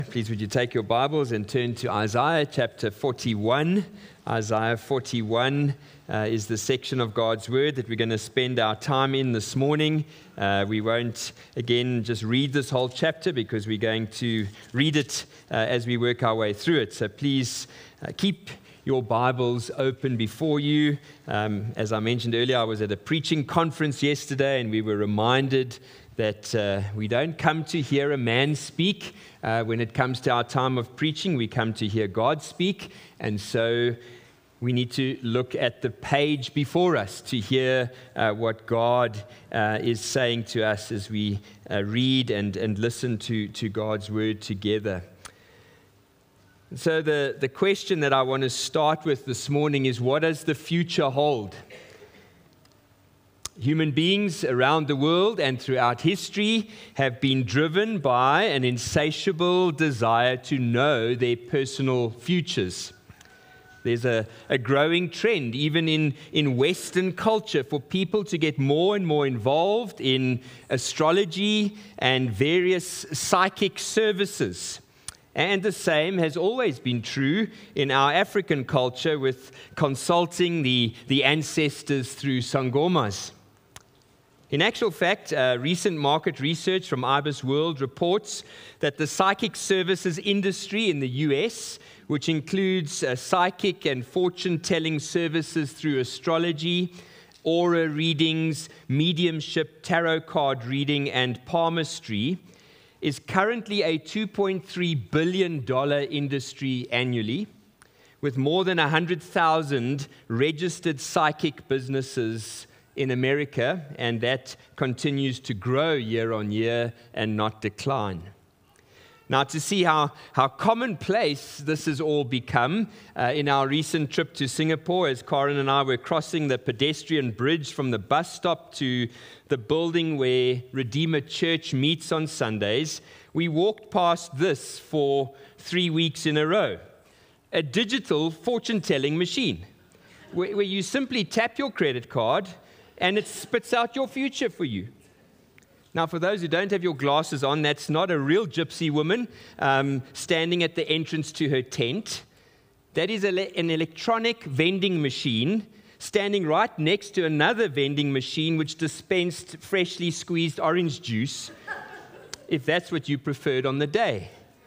Please would you take your Bibles and turn to Isaiah chapter 41. Isaiah 41 is the section of God's Word that we're going to spend our time in this morning. We won't, again, just read this whole chapter because we're going to read it as we work our way through it. So please keep your Bibles open before you. As I mentioned earlier, I was at a preaching conference yesterday and we were reminded that we don't come to hear a man speak. When it comes to our time of preaching, we come to hear God speak. And so we need to look at the page before us to hear what God is saying to us as we read and listen to God's word together. So the question that I want to start with this morning is, what does the future hold? Human beings around the world and throughout history have been driven by an insatiable desire to know their personal futures. There's a growing trend, even in Western culture, for people to get more and more involved in astrology and various psychic services. And the same has always been true in our African culture with consulting the ancestors through sangomas. In actual fact, recent market research from IBIS World reports that the psychic services industry in the US, which includes psychic and fortune-telling services through astrology, aura readings, mediumship, tarot card reading, and palmistry, is currently a $2.3 billion industry annually, with more than 100,000 registered psychic businesses in America, and that continues to grow year on year and not decline. Now, to see how commonplace this has all become, in our recent trip to Singapore, as Karen and I were crossing the pedestrian bridge from the bus stop to the building where Redeemer Church meets on Sundays, we walked past this for 3 weeks in a row. A digital fortune-telling machine, where you simply tap your credit card and it spits out your future for you. Now, for those who don't have your glasses on, that's not a real gypsy woman standing at the entrance to her tent. That is an electronic vending machine standing right next to another vending machine which dispensed freshly squeezed orange juice, if that's what you preferred on the day.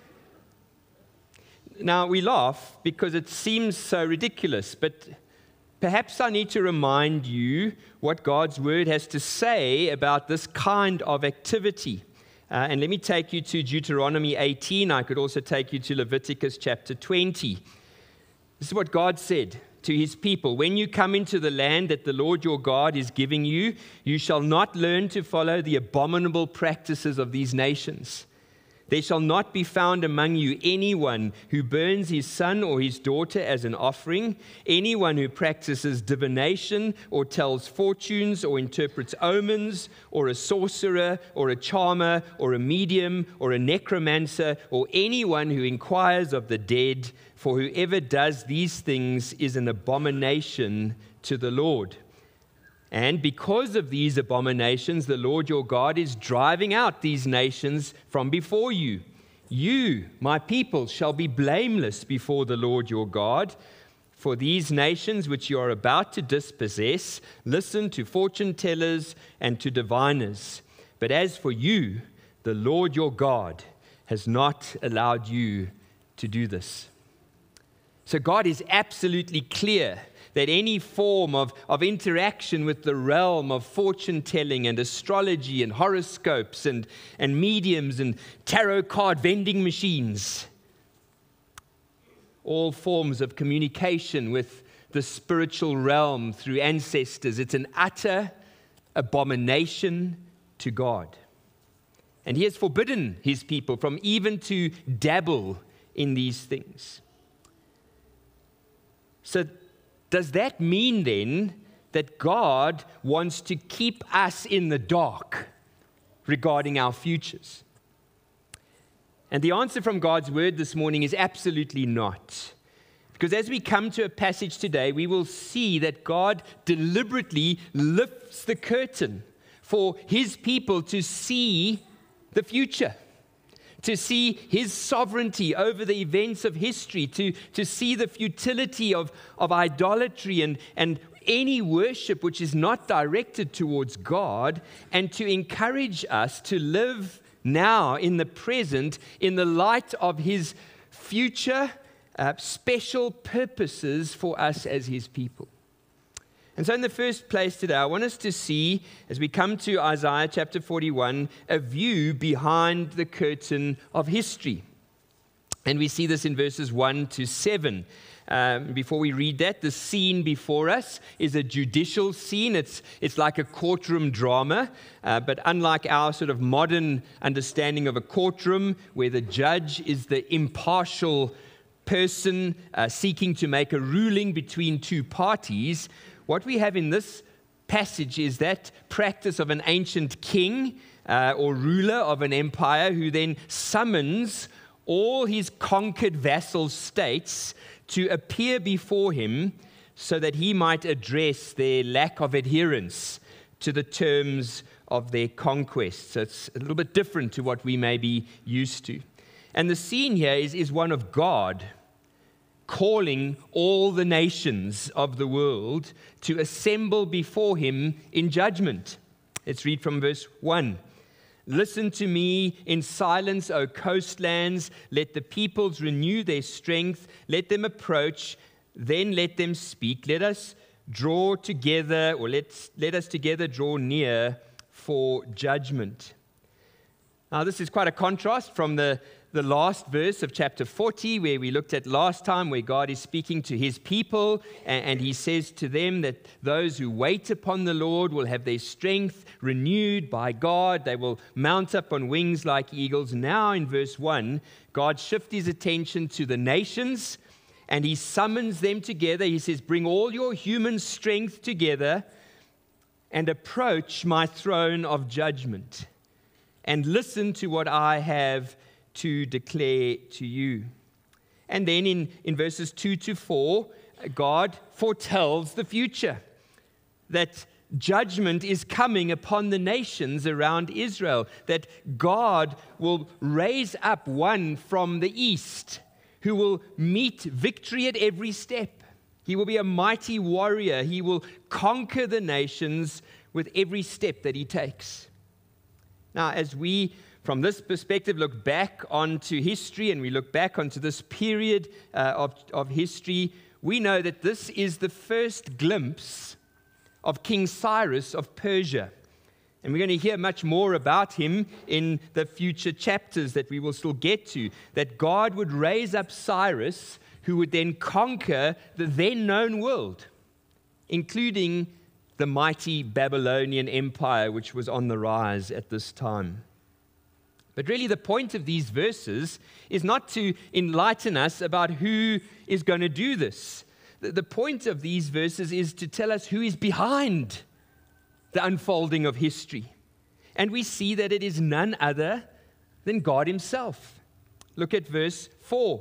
Now, we laugh because it seems so ridiculous, but perhaps I need to remind you what God's Word has to say about this kind of activity. And let me take you to Deuteronomy 18. I could also take you to Leviticus chapter 20. This is what God said to his people. When you come into the land that the Lord your God is giving you, you shall not learn to follow the abominable practices of these nations. There shall not be found among you anyone who burns his son or his daughter as an offering, anyone who practices divination or tells fortunes or interprets omens, or a sorcerer or a charmer or a medium or a necromancer, or anyone who inquires of the dead, for whoever does these things is an abomination to the Lord. And because of these abominations, the Lord your God is driving out these nations from before you. You, my people, shall be blameless before the Lord your God. For these nations which you are about to dispossess, listen to fortune tellers and to diviners. But as for you, the Lord your God has not allowed you to do this. So God is absolutely clear that any form of interaction with the realm of fortune-telling and astrology and horoscopes and mediums and tarot card vending machines, all forms of communication with the spiritual realm through ancestors, it's an utter abomination to God. And he has forbidden his people from even to dabble in these things. So does that mean then that God wants to keep us in the dark regarding our futures? And the answer from God's word this morning is absolutely not. Because as we come to a passage today, we will see that God deliberately lifts the curtain for his people to see the future, to see his sovereignty over the events of history, to see the futility of idolatry and any worship which is not directed towards God, and to encourage us to live now in the present in the light of his future special purposes for us as his people. And so in the first place today, I want us to see, as we come to Isaiah chapter 41, a view behind the curtain of history. And we see this in verses 1 to 7. Before we read that, the scene before us is a judicial scene. It's like a courtroom drama, but unlike our sort of modern understanding of a courtroom, where the judge is the impartial person seeking to make a ruling between two parties, what we have in this passage is that practice of an ancient king or ruler of an empire who then summons all his conquered vassal states to appear before him so that he might address their lack of adherence to the terms of their conquest. So it's a little bit different to what we may be used to. And the scene here is one of God calling all the nations of the world to assemble before him in judgment. Let's read from verse 1. Listen to me in silence, O coastlands. Let the peoples renew their strength. Let them approach, then let them speak. Let us draw together, or let us together draw near for judgment. Now, this is quite a contrast from the last verse of chapter 40, where we looked at last time, where God is speaking to his people, and he says to them that those who wait upon the Lord will have their strength renewed by God. They will mount up on wings like eagles. Now in verse 1, God shifts his attention to the nations, and he summons them together. He says, bring all your human strength together and approach my throne of judgment, and listen to what I have to declare to you. And then in verses 2 to 4, God foretells the future, that judgment is coming upon the nations around Israel, that God will raise up one from the east who will meet victory at every step. He will be a mighty warrior. He will conquer the nations with every step that he takes. Now, as we from this perspective look back onto history, and we look back onto this period of history, we know that this is the first glimpse of King Cyrus of Persia. And we're going to hear much more about him in the future chapters that we will still get to, that God would raise up Cyrus, who would then conquer the then known world, including the mighty Babylonian Empire, which was on the rise at this time. But really the point of these verses is not to enlighten us about who is going to do this. The point of these verses is to tell us who is behind the unfolding of history. And we see that it is none other than God himself. Look at verse 4.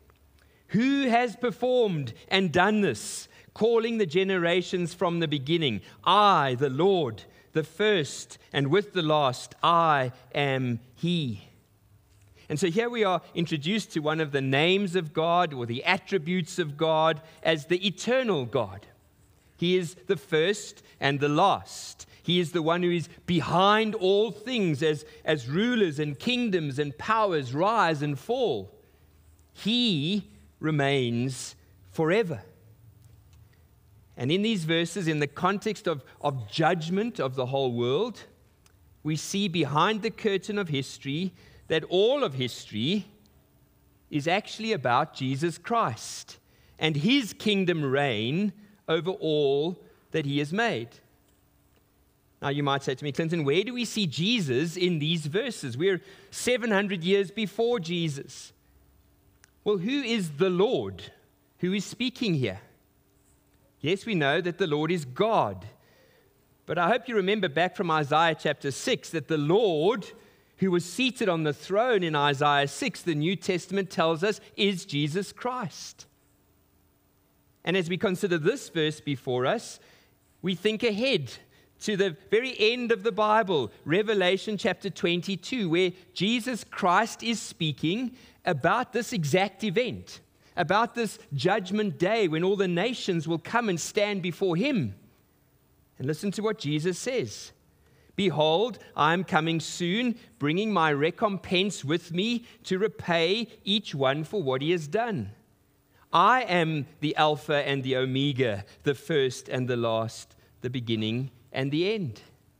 Who has performed and done this, calling the generations from the beginning? I, the Lord, the first, and with the last, I am he. And so here we are introduced to one of the names of God, or the attributes of God, as the eternal God. He is the first and the last. He is the one who is behind all things as rulers and kingdoms and powers rise and fall. He remains forever. And in these verses, in the context of judgment of the whole world, we see behind the curtain of history that all of history is actually about Jesus Christ and his kingdom reign over all that he has made. Now you might say to me, Clinton, where do we see Jesus in these verses? We're 700 years before Jesus. Well, who is the Lord who is speaking here? Yes, we know that the Lord is God. But I hope you remember back from Isaiah chapter 6 that the Lord who was seated on the throne in Isaiah 6, the New Testament tells us, is Jesus Christ. And as we consider this verse before us, we think ahead to the very end of the Bible, Revelation chapter 22, where Jesus Christ is speaking about this exact event, about this judgment day when all the nations will come and stand before him. And listen to what Jesus says. Behold, I am coming soon, bringing my recompense with me to repay each one for what he has done. I am the Alpha and the Omega, the first and the last, the beginning and the end.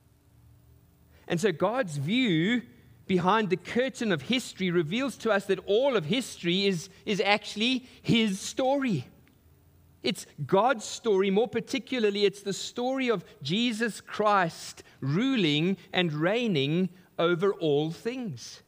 And so God's view behind the curtain of history reveals to us that all of history is actually his story. It's God's story. More particularly, it's the story of Jesus Christ ruling and reigning over all things.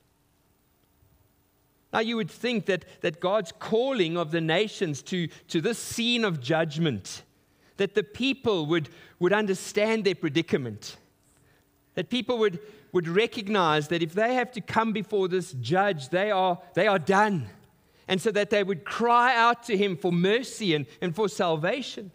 Now, you would think that God's calling of the nations to this scene of judgment, that the people would understand their predicament, that people would recognize that if they have to come before this judge, they are done. And so that they would cry out to him for mercy and for salvation.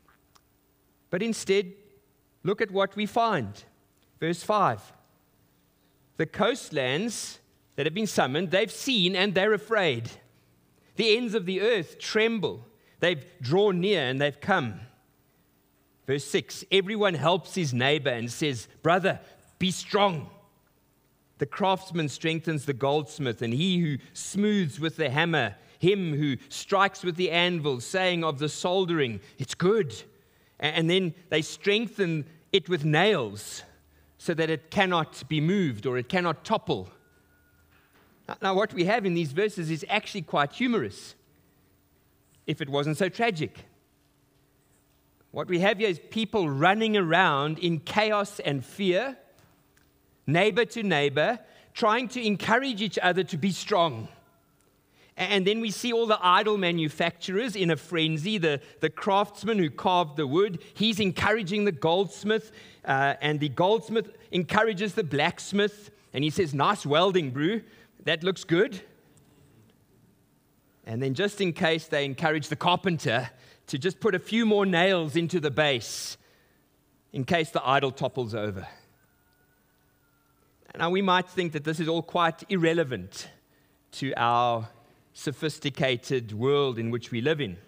But instead, look at what we find. Verse 5. The coastlands that have been summoned, they've seen and they're afraid. The ends of the earth tremble. They've drawn near and they've come. Verse 6. Everyone helps his neighbor and says, brother, be strong. The craftsman strengthens the goldsmith, and he who smooths with the hammer, him who strikes with the anvil, saying of the soldering, it's good. And then they strengthen it with nails so that it cannot be moved or it cannot topple. Now, what we have in these verses is actually quite humorous, if it wasn't so tragic. What we have here is people running around in chaos and fear, neighbor to neighbor, trying to encourage each other to be strong. And then we see all the idol manufacturers in a frenzy. The craftsman who carved the wood, he's encouraging the goldsmith, and the goldsmith encourages the blacksmith, and he says, nice welding, bro. That looks good. And then just in case, they encourage the carpenter to just put a few more nails into the base in case the idol topples over. Now, we might think that this is all quite irrelevant to our sophisticated world in which we live in.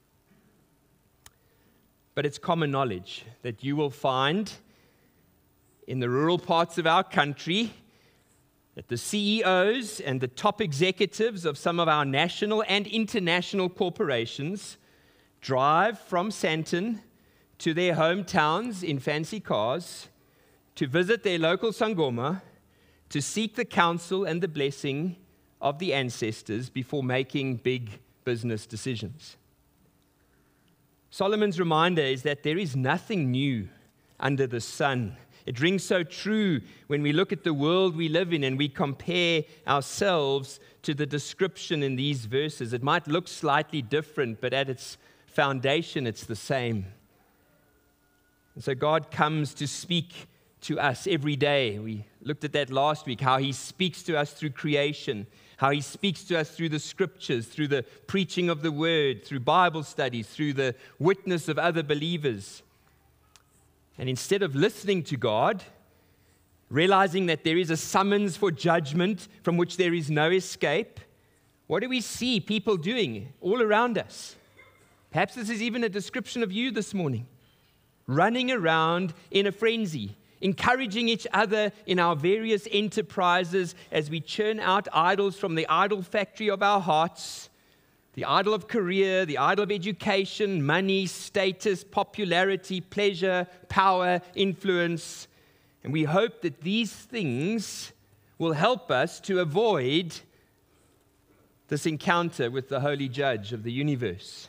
But it's common knowledge that you will find in the rural parts of our country that the CEOs and the top executives of some of our national and international corporations drive from Sandton to their hometowns in fancy cars to visit their local Sangoma, to seek the counsel and the blessing of the ancestors before making big business decisions. Solomon's reminder is that there is nothing new under the sun. It rings so true when we look at the world we live in and we compare ourselves to the description in these verses. It might look slightly different, but at its foundation, it's the same. And so God comes to speak to us every day. We looked at that last week, how he speaks to us through creation, how he speaks to us through the scriptures, through the preaching of the word, through Bible studies, through the witness of other believers. And instead of listening to God, realizing that there is a summons for judgment from which there is no escape, what do we see people doing all around us? Perhaps this is even a description of you this morning. Running around in a frenzy, encouraging each other in our various enterprises as we churn out idols from the idol factory of our hearts, the idol of career, the idol of education, money, status, popularity, pleasure, power, influence. And we hope that these things will help us to avoid this encounter with the holy judge of the universe.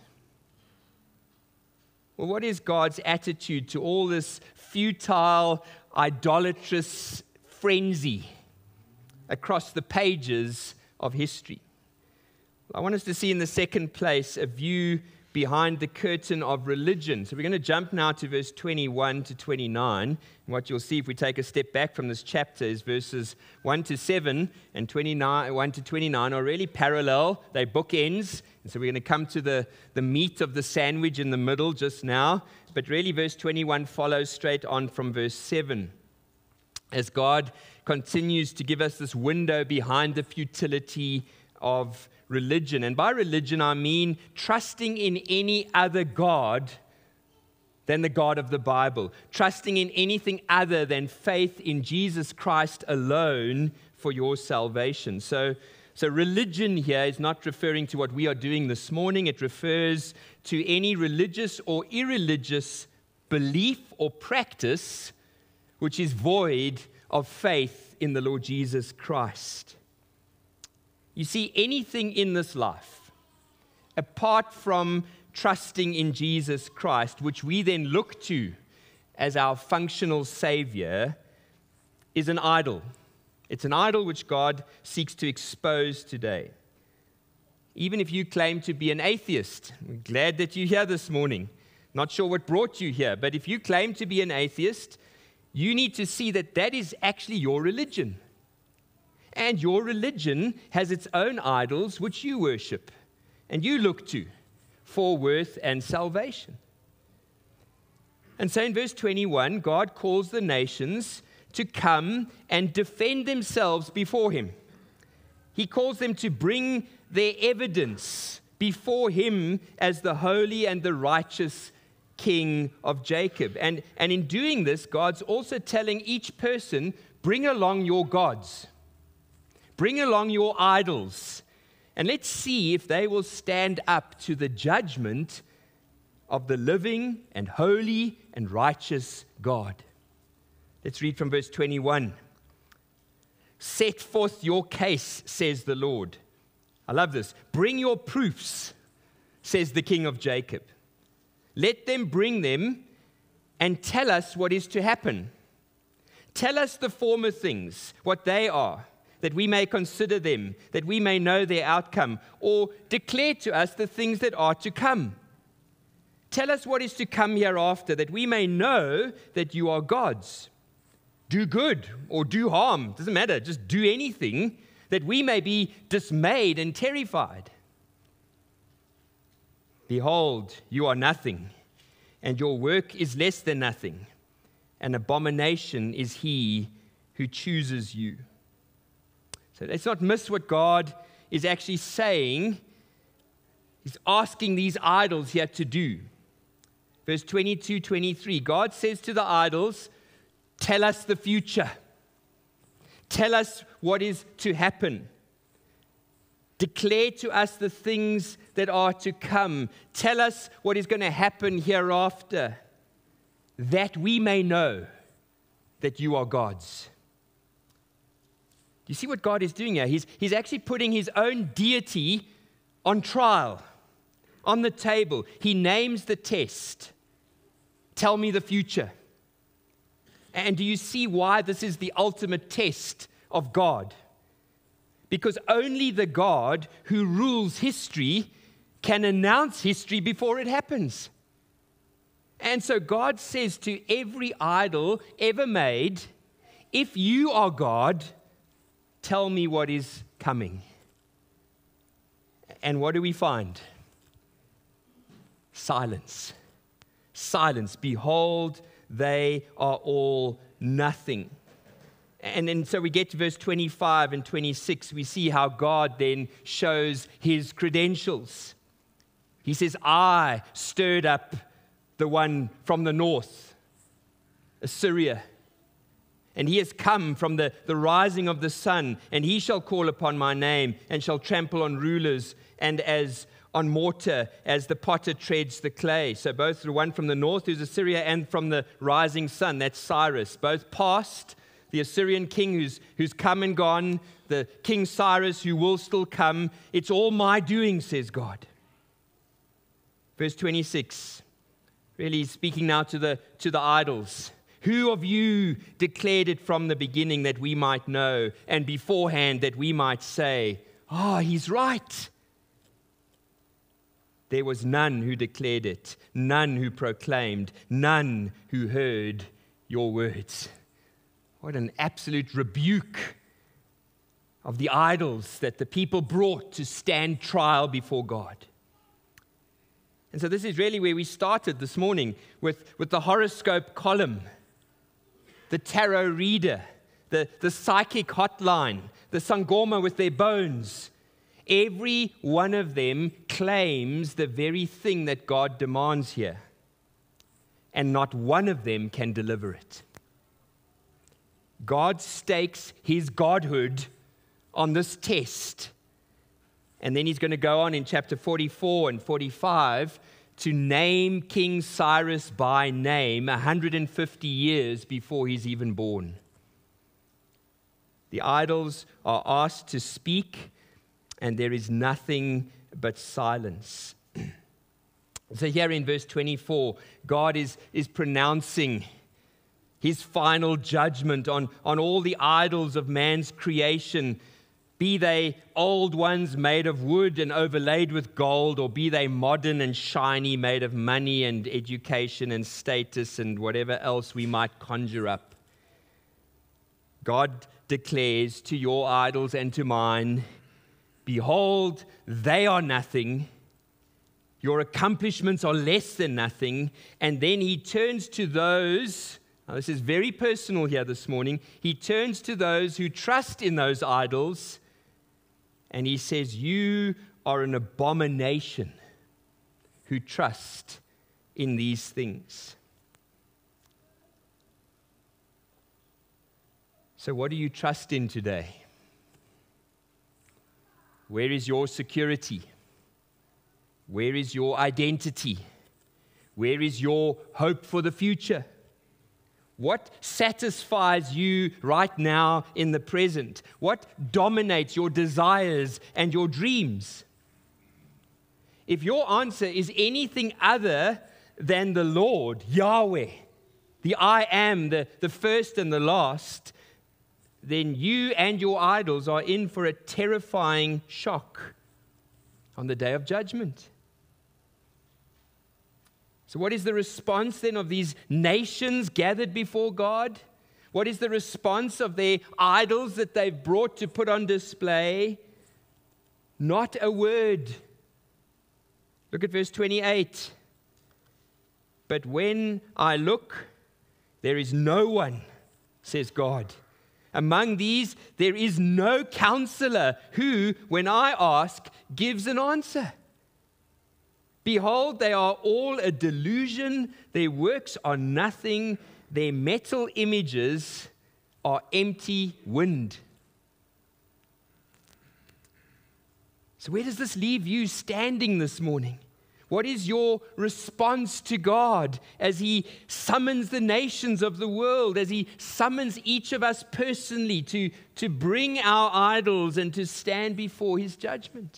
Well, what is God's attitude to all this futile, idolatrous frenzy across the pages of history? I want us to see in the second place a view behind the curtain of religion. So we're going to jump now to verse 21 to 29. And what you'll see if we take a step back from this chapter is verses 1 to 7 and 1 to 29 are really parallel. They bookends. And so we're going to come to the meat of the sandwich in the middle just now. But really verse 21 follows straight on from verse 7. As God continues to give us this window behind the futility of religion. And by religion, I mean trusting in any other God than the God of the Bible. Trusting in anything other than faith in Jesus Christ alone for your salvation. So religion here is not referring to what we are doing this morning. It refers to any religious or irreligious belief or practice which is void of faith in the Lord Jesus Christ. You see, anything in this life, apart from trusting in Jesus Christ, which we then look to as our functional Savior, is an idol. It's an idol which God seeks to expose today. Even if you claim to be an atheist, I'm glad that you're here this morning. Not sure what brought you here, but if you claim to be an atheist, you need to see that that is actually your religion. And your religion has its own idols which you worship and you look to for worth and salvation. And so in verse 21, God calls the nations to come and defend themselves before Him. He calls them to bring their evidence before Him as the holy and the righteous King of Jacob. And in doing this, God's also telling each person, bring along your gods. Bring along your idols, and let's see if they will stand up to the judgment of the living and holy and righteous God. Let's read from verse 21. Set forth your case, says the Lord. I love this. Bring your proofs, says the King of Jacob. Let them bring them and tell us what is to happen. Tell us the former things, what they are, that we may consider them, that we may know their outcome, or declare to us the things that are to come. Tell us what is to come hereafter, that we may know that you are gods. Do good or do harm, doesn't matter, just do anything, that we may be dismayed and terrified. Behold, you are nothing, and your work is less than nothing. An abomination is he who chooses you. So let's not miss what God is actually saying. He's asking these idols here to do. Verse 22, 23, God says to the idols, tell us the future. Tell us what is to happen. Declare to us the things that are to come. Tell us what is going to happen hereafter, that we may know that you are gods. Do you see what God is doing here? He's actually putting his own deity on trial, on the table. He names the test. Tell me the future. And do you see why this is the ultimate test of God? Because only the God who rules history can announce history before it happens. And so God says to every idol ever made, if you are God, tell me what is coming. And what do we find? Silence. Silence. Behold, they are all nothing. And then so we get to verse 25 and 26. We see how God then shows his credentials. He says, I stirred up the one from the north, Assyria. And he has come from the rising of the sun, and he shall call upon my name, and shall trample on rulers, and as on mortar, as the potter treads the clay. So both the one from the north, who's Assyria, and from the rising sun, that's Cyrus. Both past, the Assyrian king who's come and gone, the King Cyrus who will still come. It's all my doing, says God. Verse 26, really speaking now to the idols. Who of you declared it from the beginning that we might know, and beforehand that we might say, he's right. there was none who declared it, none who proclaimed, none who heard your words. What an absolute rebuke of the idols that the people brought to stand trial before God. And so this is really where we started this morning with the horoscope column, the tarot reader, the psychic hotline, the Sangoma with their bones. Every one of them claims the very thing that God demands here, and not one of them can deliver it. God stakes his godhood on this test, and then he's going to go on in chapter 44 and 45 to name King Cyrus by name 150 years before he's even born. The idols are asked to speak, and there is nothing but silence. So here in verse 24, God is pronouncing his final judgment on all the idols of man's creation, be they old ones made of wood and overlaid with gold, or be they modern and shiny, made of money and education and status and whatever else we might conjure up. God declares to your idols and to mine, behold, they are nothing. Your accomplishments are less than nothing. And then he turns to those, now this is very personal here this morning, he turns to those who trust in those idols, and he says, you are an abomination who trust in these things. So what do you trust in today? Where is your security? Where is your identity? Where is your hope for the future? What satisfies you right now in the present? What dominates your desires and your dreams? If your answer is anything other than the Lord, Yahweh, the I am, the first and the last, then you and your idols are in for a terrifying shock on the day of judgment. So what is the response then of these nations gathered before God? What is the response of their idols that they've brought to put on display? Not a word. Look at verse 28. But when I look, there is no one, says God. Among these, there is no counselor who, when I ask, gives an answer. Behold, they are all a delusion. Their works are nothing. Their metal images are empty wind. So where does this leave you standing this morning? What is your response to God as he summons the nations of the world, as he summons each of us personally to bring our idols and to stand before his judgment?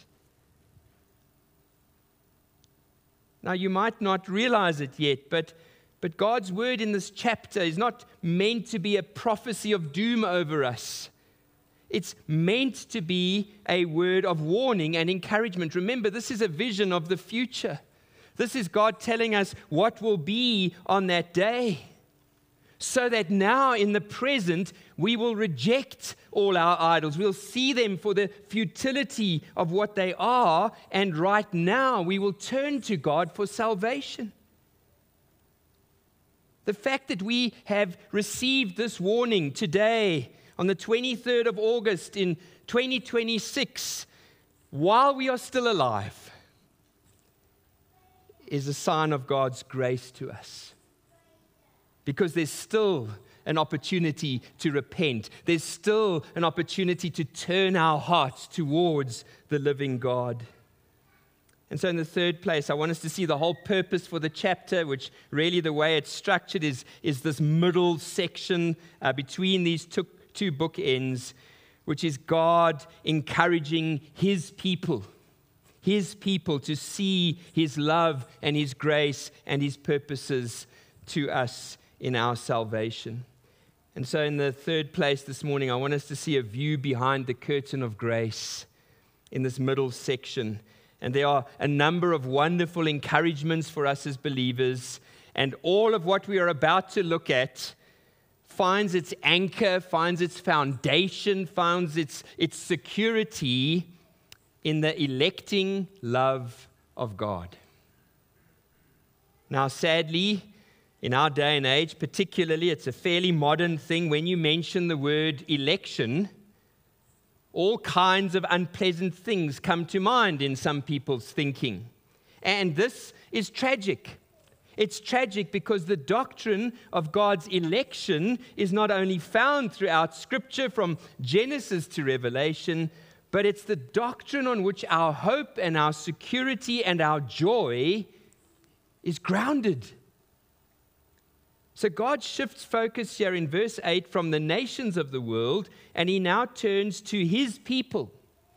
Now, you might not realize it yet, but God's word in this chapter is not meant to be a prophecy of doom over us. It's meant to be a word of warning and encouragement. Remember, this is a vision of the future. This is God telling us what will be on that day, so that now in the present we will reject all our idols. We'll see them for the futility of what they are, and right now we will turn to God for salvation. The fact that we have received this warning today on the 23rd of August in 2026, while we are still alive, is a sign of God's grace to us. Because there's still an opportunity to repent. There's still an opportunity to turn our hearts towards the living God. And so in the third place, I want us to see the whole purpose for the chapter, which really the way it's structured is this middle section between these two bookends, which is God encouraging his people to see his love and his grace and his purposes to us in our salvation. And so in the third place this morning, I want us to see a view behind the curtain of grace in this middle section. And there are a number of wonderful encouragements for us as believers. And all of what we are about to look at finds its anchor, finds its foundation, finds its security in the electing love of God. Now, sadly, in our day and age, particularly, it's a fairly modern thing. When you mention the word election, all kinds of unpleasant things come to mind in some people's thinking. And this is tragic. It's tragic because the doctrine of God's election is not only found throughout Scripture from Genesis to Revelation, but it's the doctrine on which our hope and our security and our joy is grounded. So God shifts focus here in verse 8 from the nations of the world, and he now turns to his people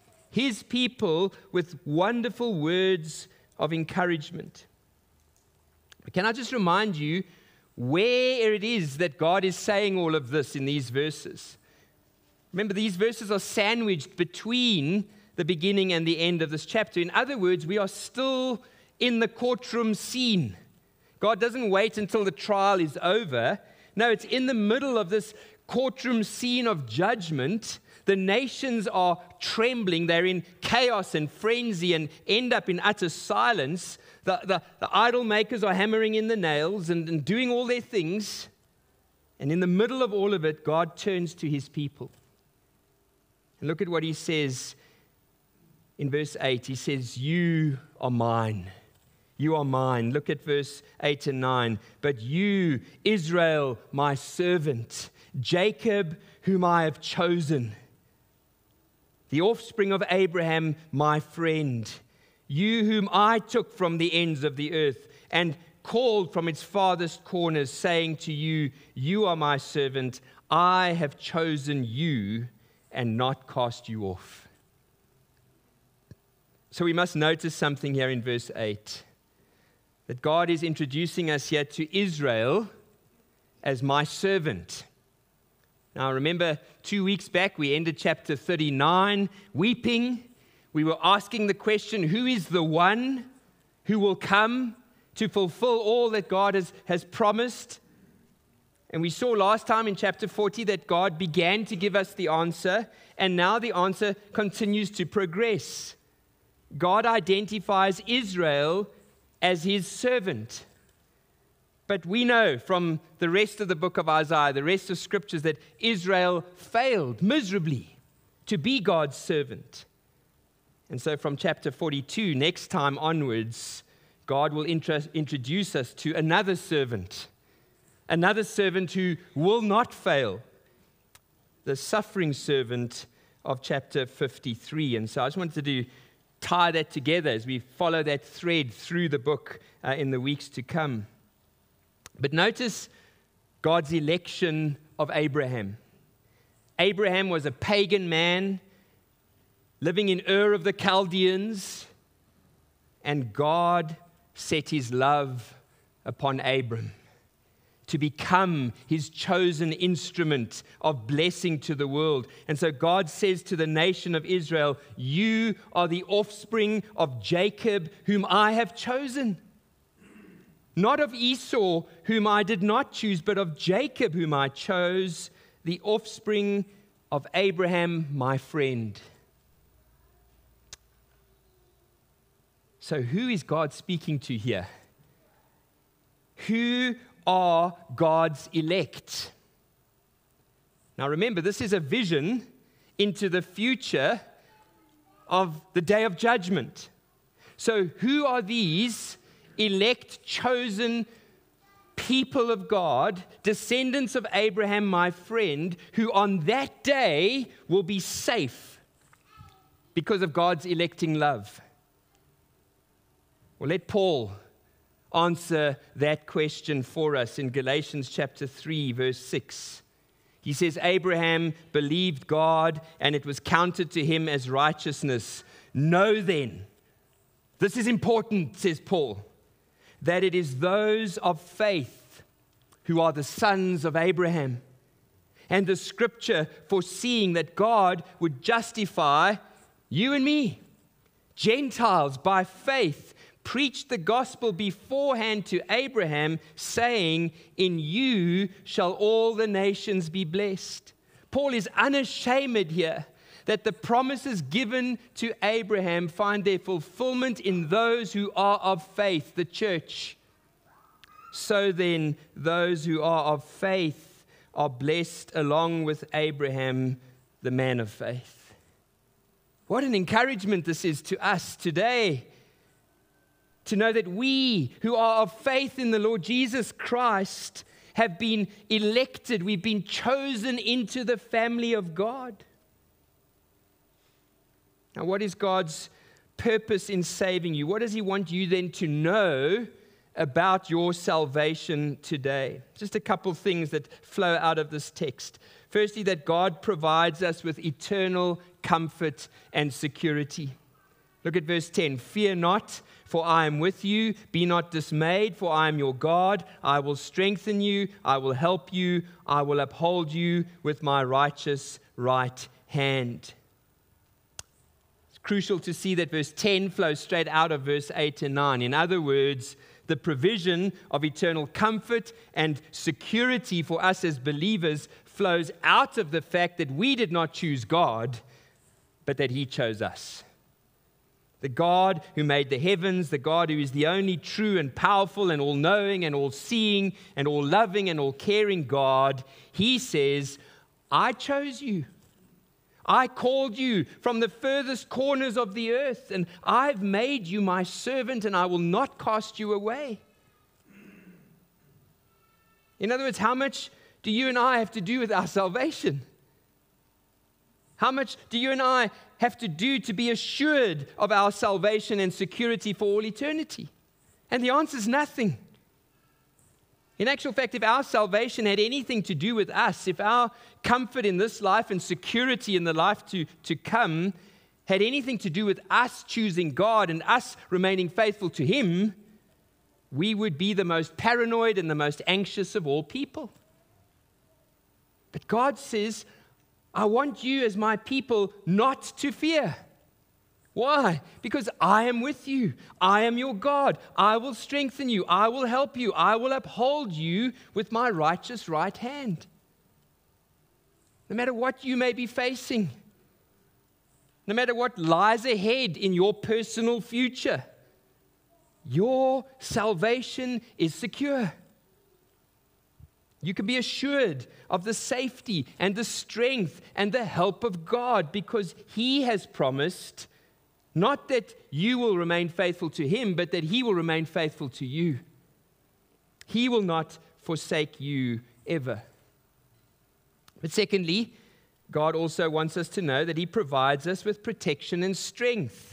with wonderful words of encouragement. But can I just remind you where it is that God is saying all of this in these verses? Remember, these verses are sandwiched between the beginning and the end of this chapter. In other words, we are still in the courtroom scene. God doesn't wait until the trial is over. No, it's in the middle of this courtroom scene of judgment. The nations are trembling. They're in chaos and frenzy and end up in utter silence. The idol makers are hammering in the nails and doing all their things. And in the middle of all of it, God turns to his people. And look at what he says in verse 8. He says, "You are mine. You are mine." Look at verse 8 and 9. "But you, Israel, my servant, Jacob, whom I have chosen, the offspring of Abraham, my friend, you whom I took from the ends of the earth and called from its farthest corners, saying to you, you are my servant, I have chosen you and not cast you off." So we must notice something here in verse 8. That God is introducing us here to Israel as my servant. Now remember, 2 weeks back we ended chapter 39 weeping. We were asking the question, who is the one who will come to fulfill all that God has promised? And we saw last time in chapter 40 that God began to give us the answer, and now the answer continues to progress. God identifies Israel as his servant. But we know from the rest of the book of Isaiah, the rest of scriptures, that Israel failed miserably to be God's servant. And so from chapter 42, next time onwards, God will introduce us to another servant who will not fail, the suffering servant of chapter 53. And so I just wanted to tie that together as we follow that thread through the book in the weeks to come. But notice God's election of Abraham. Abraham was a pagan man living in Ur of the Chaldeans, and God set his love upon Abram to become his chosen instrument of blessing to the world. And so God says to the nation of Israel, you are the offspring of Jacob, whom I have chosen. Not of Esau, whom I did not choose, but of Jacob, whom I chose, the offspring of Abraham, my friend. So who is God speaking to here? Who are God's elect? Now remember, this is a vision into the future of the day of judgment. So who are these elect, chosen people of God, descendants of Abraham, my friend, who on that day will be safe because of God's electing love? Well, let Paul answer that question for us in Galatians chapter 3, verse 6. He says, Abraham believed God, and it was counted to him as righteousness. Know then, this is important, says Paul, that it is those of faith who are the sons of Abraham. And the scripture foreseeing that God would justify you and me Gentiles by faith preached the gospel beforehand to Abraham, saying, in you shall all the nations be blessed. Paul is unashamed here that the promises given to Abraham find their fulfillment in those who are of faith, the church. So then, those who are of faith are blessed along with Abraham, the man of faith. What an encouragement this is to us today, to know that we who are of faith in the Lord Jesus Christ have been elected, we've been chosen into the family of God. Now, what is God's purpose in saving you? What does He want you then to know about your salvation today? Just a couple things that flow out of this text. Firstly, that God provides us with eternal comfort and security. Look at verse 10. Fear not, for I am with you. Be not dismayed, for I am your God. I will strengthen you. I will help you. I will uphold you with my righteous right hand. It's crucial to see that verse 10 flows straight out of verse 8 and 9. In other words, the provision of eternal comfort and security for us as believers flows out of the fact that we did not choose God, but that He chose us. The God who made the heavens, the God who is the only true and powerful and all-knowing and all-seeing and all-loving and all-caring God, He says, I chose you. I called you from the furthest corners of the earth, and I've made you my servant, and I will not cast you away. In other words, how much do you and I have to do with our salvation? How much do you and I have to do to be assured of our salvation and security for all eternity? And the answer is nothing. In actual fact, if our salvation had anything to do with us, if our comfort in this life and security in the life to come had anything to do with us choosing God and us remaining faithful to Him, we would be the most paranoid and the most anxious of all people. But God says, I want you as my people not to fear. Why? Because I am with you. I am your God. I will strengthen you. I will help you. I will uphold you with my righteous right hand. No matter what you may be facing, no matter what lies ahead in your personal future, your salvation is secure. You can be assured of the safety and the strength and the help of God because He has promised not that you will remain faithful to Him, but that He will remain faithful to you. He will not forsake you ever. But secondly, God also wants us to know that He provides us with protection and strength.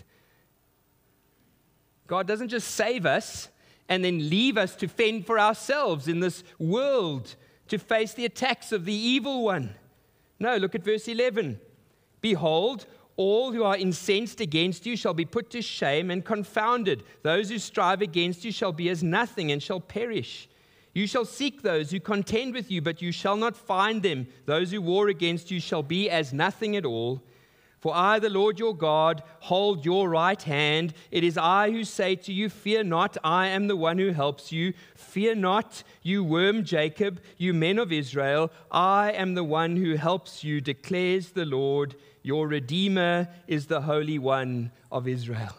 God doesn't just save us and then leave us to fend for ourselves in this world, to face the attacks of the evil one. No, look at verse 11. Behold, all who are incensed against you shall be put to shame and confounded. Those who strive against you shall be as nothing and shall perish. You shall seek those who contend with you, but you shall not find them. Those who war against you shall be as nothing at all. For I, the Lord your God, hold your right hand. It is I who say to you, fear not, I am the one who helps you. Fear not, you worm Jacob, you men of Israel. I am the one who helps you, declares the Lord. Your Redeemer is the Holy One of Israel.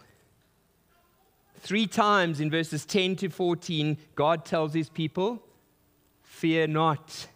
3 times in verses 10 to 14, God tells His people, fear not.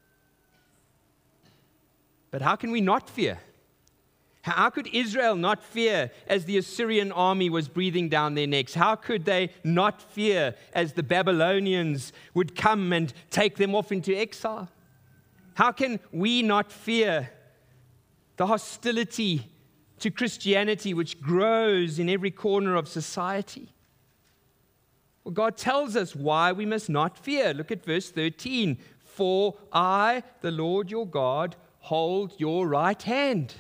But how can we not fear? How could Israel not fear as the Assyrian army was breathing down their necks? How could they not fear as the Babylonians would come and take them off into exile? How can we not fear the hostility to Christianity which grows in every corner of society? Well, God tells us why we must not fear. Look at verse 13. For I, the Lord your God, hold your right hand.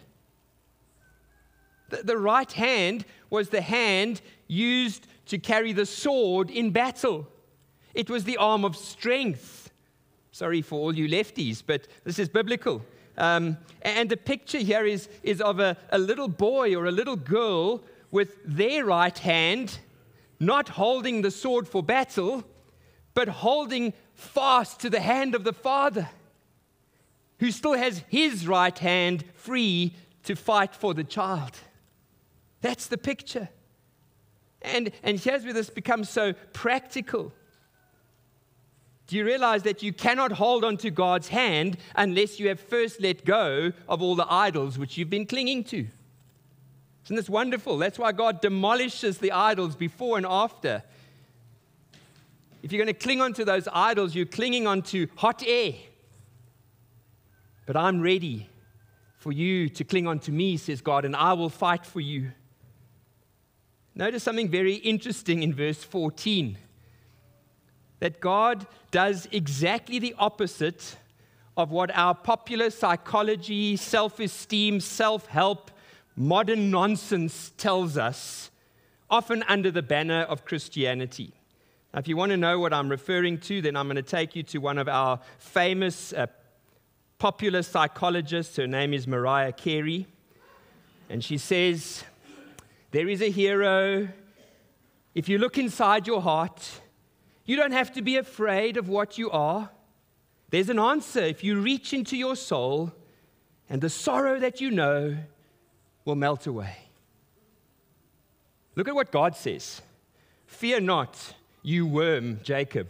The right hand was the hand used to carry the sword in battle. It was the arm of strength. Sorry for all you lefties, but this is biblical. And the picture here is of a little boy or a little girl with their right hand, not holding the sword for battle, but holding fast to the hand of the Father, who still has his right hand free to fight for the child. That's the picture. And here's where this becomes so practical. Do you realize that you cannot hold on to God's hand unless you have first let go of all the idols which you've been clinging to? Isn't this wonderful? That's why God demolishes the idols before and after. If you're going to cling onto those idols, you're clinging onto hot air. But I'm ready for you to cling onto me, says God, and I will fight for you. Notice something very interesting in verse 14. That God does exactly the opposite of what our popular psychology, self-esteem, self-help, modern nonsense tells us, often under the banner of Christianity. Now, if you want to know what I'm referring to, then I'm going to take you to one of our famous popular psychologists. Her name is Mariah Carey. And she says, there is a hero. If you look inside your heart, you don't have to be afraid of what you are. There's an answer if you reach into your soul, and the sorrow that you know will melt away. Look at what God says. Fear not, you worm, Jacob.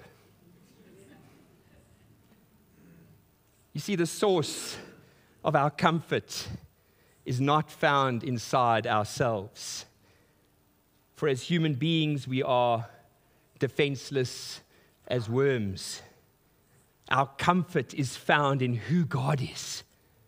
You see, the source of our comfort is not found inside ourselves. For as human beings, we are defenseless as worms. Our comfort is found in who God is.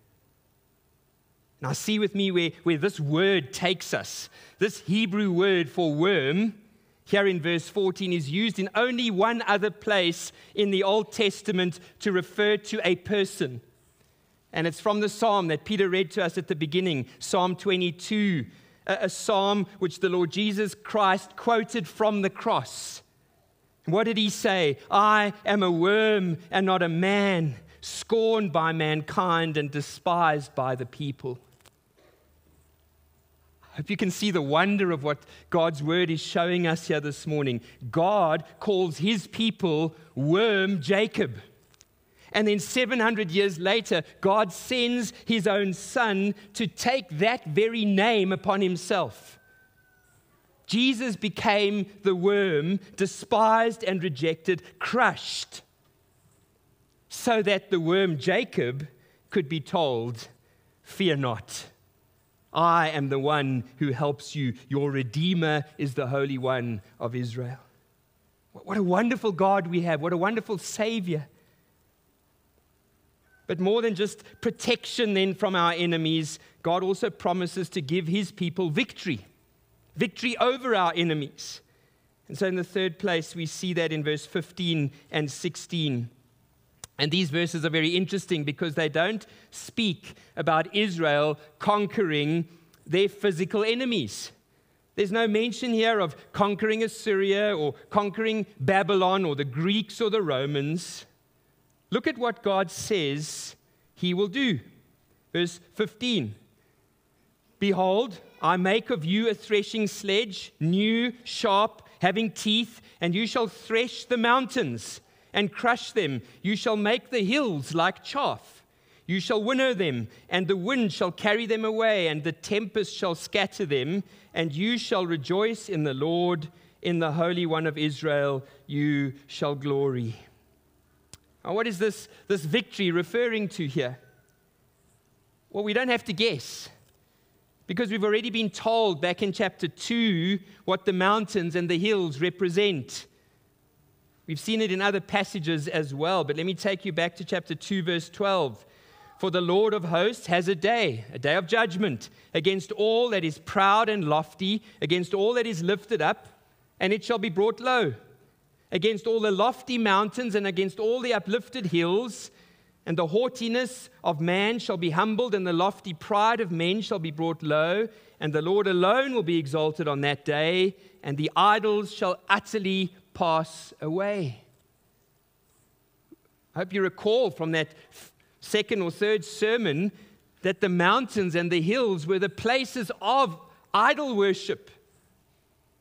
Now see with me where this word takes us. This Hebrew word for worm, here in verse 14, is used in only one other place in the Old Testament to refer to a person. And it's from the psalm that Peter read to us at the beginning, Psalm 22, a psalm which the Lord Jesus Christ quoted from the cross. What did he say? I am a worm and not a man, scorned by mankind and despised by the people. I hope you can see the wonder of what God's word is showing us here this morning. God calls his people worm Jacob. And then 700 years later, God sends his own son to take that very name upon himself. Jesus became the worm, despised and rejected, crushed, so that the worm Jacob could be told, fear not. I am the one who helps you. Your Redeemer is the Holy One of Israel. What a wonderful God we have. What a wonderful Savior. But more than just protection then from our enemies, God also promises to give his people victory. Victory over our enemies. And so in the third place, we see that in verse 15 and 16. And these verses are very interesting because they don't speak about Israel conquering their physical enemies. There's no mention here of conquering Assyria or conquering Babylon or the Greeks or the Romans. Look at what God says he will do. Verse 15. Behold, I make of you a threshing sledge, new, sharp, having teeth, and you shall thresh the mountains and crush them. You shall make the hills like chaff. You shall winnow them, and the wind shall carry them away, and the tempest shall scatter them, and you shall rejoice in the Lord, in the Holy One of Israel, you shall glory. Now, what is this victory referring to here? Well, we don't have to guess. Because we've already been told back in chapter 2 what the mountains and the hills represent. We've seen it in other passages as well, but let me take you back to chapter 2, verse 12. For the Lord of hosts has a day of judgment, against all that is proud and lofty, against all that is lifted up, and it shall be brought low, against all the lofty mountains and against all the uplifted hills. And the haughtiness of man shall be humbled, and the lofty pride of men shall be brought low. And the Lord alone will be exalted on that day, and the idols shall utterly pass away. I hope you recall from that second or third sermon that the mountains and the hills were the places of idol worship.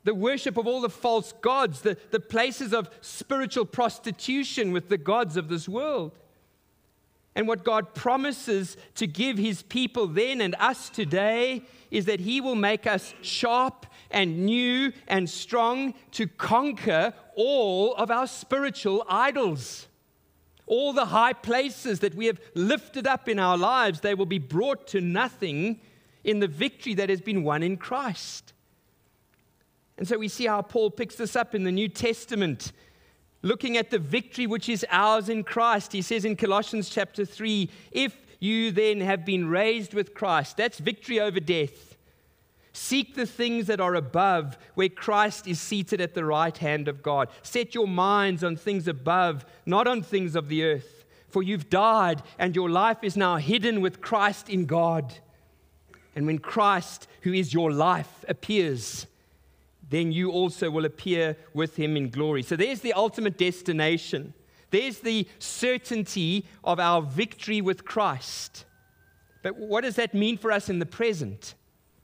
the worship of all the false gods, the places of spiritual prostitution with the gods of this world. And what God promises to give his people then and us today is that he will make us sharp and new and strong to conquer all of our spiritual idols. All the high places that we have lifted up in our lives, they will be brought to nothing in the victory that has been won in Christ. And so we see how Paul picks this up in the New Testament, looking at the victory which is ours in Christ. He says in Colossians chapter 3, if you then have been raised with Christ, that's victory over death. Seek the things that are above, where Christ is seated at the right hand of God. Set your minds on things above, not on things of the earth. For you've died, and your life is now hidden with Christ in God. And when Christ, who is your life, appears, then you also will appear with him in glory. So there's the ultimate destination. There's the certainty of our victory with Christ. But what does that mean for us in the present?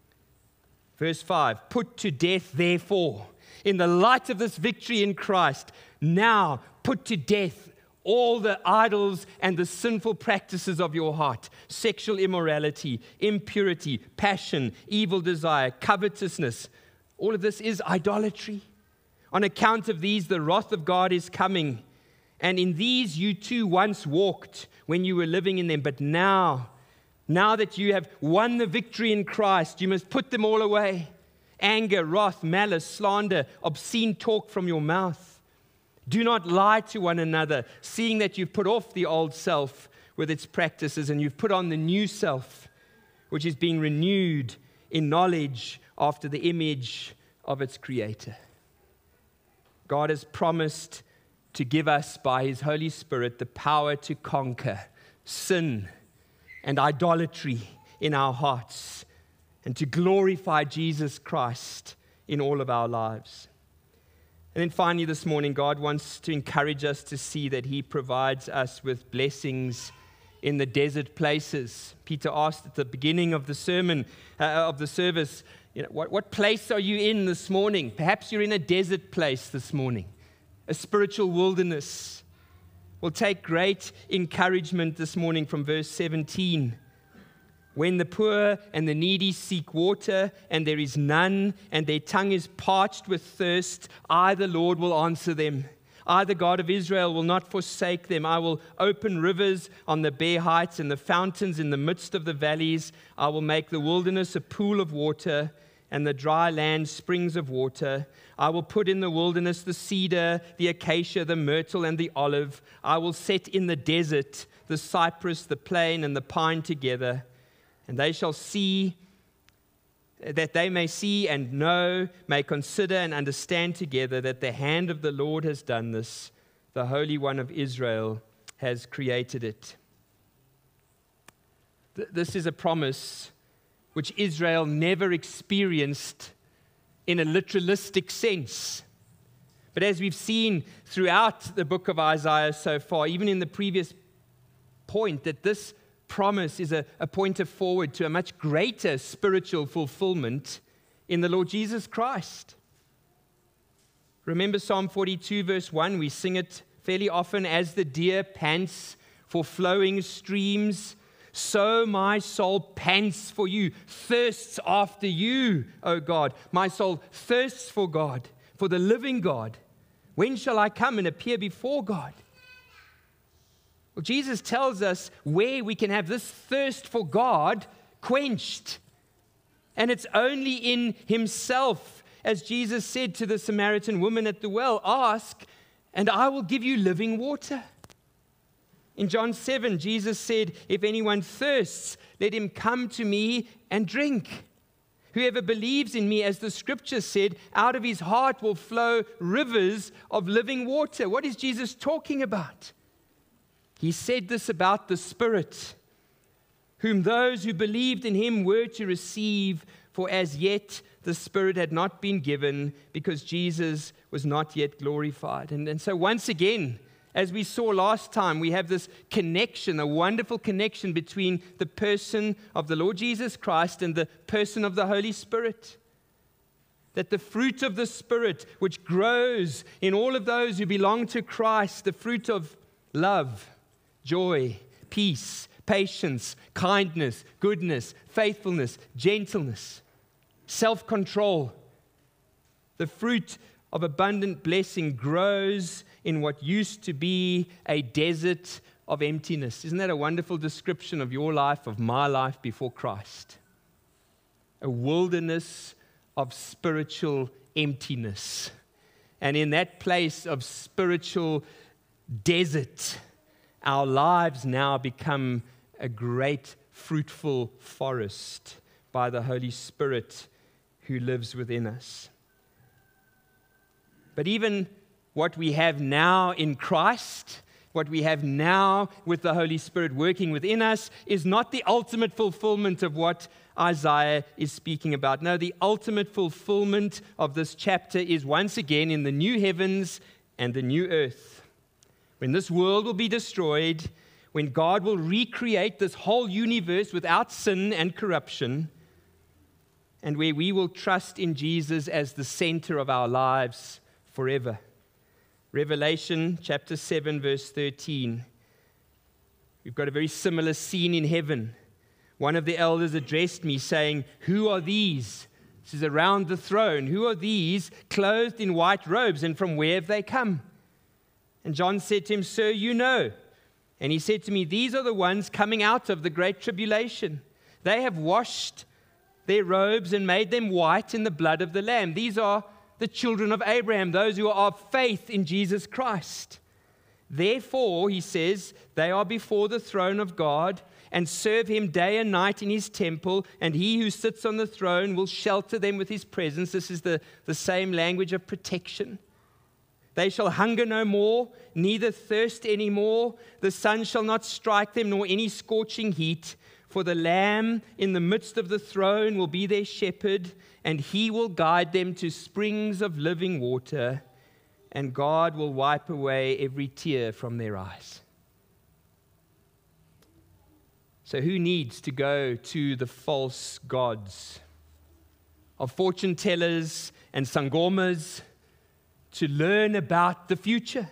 Verse 5, put to death, therefore, in the light of this victory in Christ, now put to death all the idols and the sinful practices of your heart, sexual immorality, impurity, passion, evil desire, covetousness. All of this is idolatry. On account of these, the wrath of God is coming. And in these you too once walked when you were living in them, but now that you have won the victory in Christ, you must put them all away. Anger, wrath, malice, slander, obscene talk from your mouth. Do not lie to one another, seeing that you've put off the old self with its practices and you've put on the new self, which is being renewed in knowledge after the image of its creator. God has promised to give us by his Holy Spirit the power to conquer sin and idolatry in our hearts, and to glorify Jesus Christ in all of our lives. And then finally this morning, God wants to encourage us to see that he provides us with blessings in the desert places. Peter asked at the beginning of the sermon, of the service, what place are you in this morning? Perhaps you're in a desert place this morning, a spiritual wilderness. We'll take great encouragement this morning from verse 17. When the poor and the needy seek water, and there is none, and their tongue is parched with thirst, I, the Lord, will answer them. I, the God of Israel, will not forsake them. I will open rivers on the bare heights and the fountains in the midst of the valleys. I will make the wilderness a pool of water, and the dry land springs of water. I will put in the wilderness the cedar, the acacia, the myrtle, and the olive. I will set in the desert the cypress, the plane, and the pine together. And they shall see, that they may see and know, may consider and understand together that the hand of the Lord has done this. The Holy One of Israel has created it. This is a promise which Israel never experienced in a literalistic sense. But as we've seen throughout the book of Isaiah so far, even in the previous point, that this promise is a pointer forward to a much greater spiritual fulfillment in the Lord Jesus Christ. Remember Psalm 42 verse 1, we sing it fairly often, as the deer pants for flowing streams, so my soul pants for you, thirsts after you, O God. My soul thirsts for God, for the living God. When shall I come and appear before God? Well, Jesus tells us where we can have this thirst for God quenched. And it's only in himself, as Jesus said to the Samaritan woman at the well, ask, and I will give you living water. In John 7, Jesus said, if anyone thirsts, let him come to me and drink. Whoever believes in me, as the scripture said, out of his heart will flow rivers of living water. What is Jesus talking about? He said this about the Spirit, whom those who believed in him were to receive, for as yet the Spirit had not been given, because Jesus was not yet glorified. And so once again, as we saw last time, we have this connection, a wonderful connection between the person of the Lord Jesus Christ and the person of the Holy Spirit. that the fruit of the Spirit, which grows in all of those who belong to Christ, the fruit of love, joy, peace, patience, kindness, goodness, faithfulness, gentleness, self-control. The fruit of abundant blessing grows in what used to be a desert of emptiness. Isn't that a wonderful description of your life, of my life before Christ? A wilderness of spiritual emptiness. And in that place of spiritual desert, our lives now become a great fruitful forest by the Holy Spirit who lives within us. But even what we have now in Christ, what we have now with the Holy Spirit working within us, is not the ultimate fulfillment of what Isaiah is speaking about. No, the ultimate fulfillment of this chapter is once again in the new heavens and the new earth. When this world will be destroyed, when God will recreate this whole universe without sin and corruption, and where we will trust in Jesus as the center of our lives forever. Revelation chapter 7, verse 13. We've got a very similar scene in heaven. One of the elders addressed me saying, "Who are these?" This is around the throne. "Who are these clothed in white robes, and from where have they come?" And John said to him, "Sir, you know." And he said to me, "These are the ones coming out of the great tribulation. They have washed their robes and made them white in the blood of the Lamb." These are the children of Abraham, those who are of faith in Jesus Christ. "Therefore," he says, "they are before the throne of God and serve him day and night in his temple, and he who sits on the throne will shelter them with his presence." This is the same language of protection. "They shall hunger no more, neither thirst any more. The sun shall not strike them, nor any scorching heat. For the Lamb in the midst of the throne will be their shepherd, and he will guide them to springs of living water, and God will wipe away every tear from their eyes." So who needs to go to the false gods of fortune tellers and sangomas to learn about the future?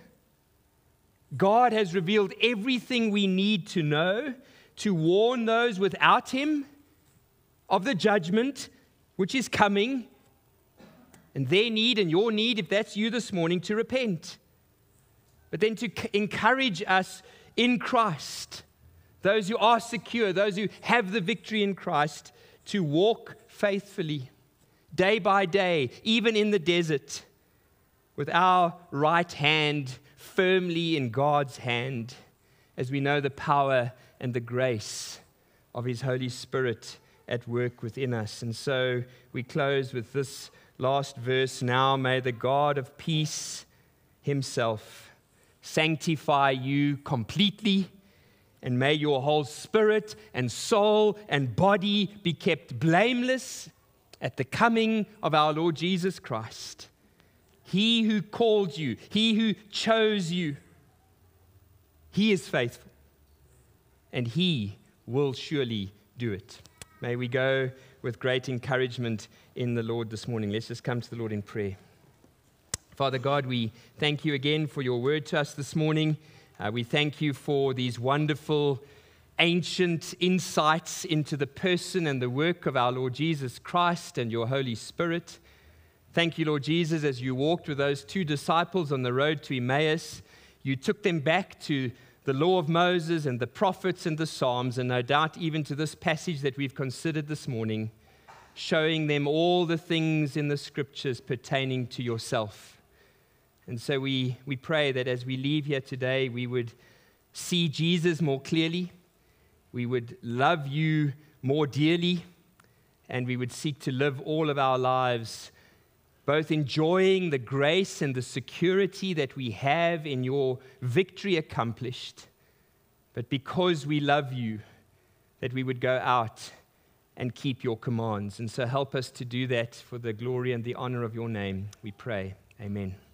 God has revealed everything we need to know to warn those without him of the judgment which is coming, and their need and your need, if that's you this morning, to repent. But then to encourage us in Christ, those who are secure, those who have the victory in Christ, to walk faithfully, day by day, even in the desert, with our right hand firmly in God's hand, as we know the power and the grace of his Holy Spirit at work within us. And so we close with this last verse. "Now may the God of peace himself sanctify you completely, and may your whole spirit and soul and body be kept blameless at the coming of our Lord Jesus Christ. He who called you, he who chose you, he is faithful, and he will surely do it." May we go with great encouragement in the Lord this morning. Let's just come to the Lord in prayer. Father God, we thank you again for your word to us this morning. We thank you for these wonderful, ancient insights into the person and the work of our Lord Jesus Christ and your Holy Spirit. Thank you, Lord Jesus, as you walked with those two disciples on the road to Emmaus, you took them back to the law of Moses and the prophets and the Psalms, and no doubt even to this passage that we've considered this morning, showing them all the things in the scriptures pertaining to yourself. And so we pray that as we leave here today, we would see Jesus more clearly, we would love you more dearly, and we would seek to live all of our lives both enjoying the grace and the security that we have in your victory accomplished, but because we love you, that we would go out and keep your commands. And so help us to do that for the glory and the honor of your name, we pray. Amen.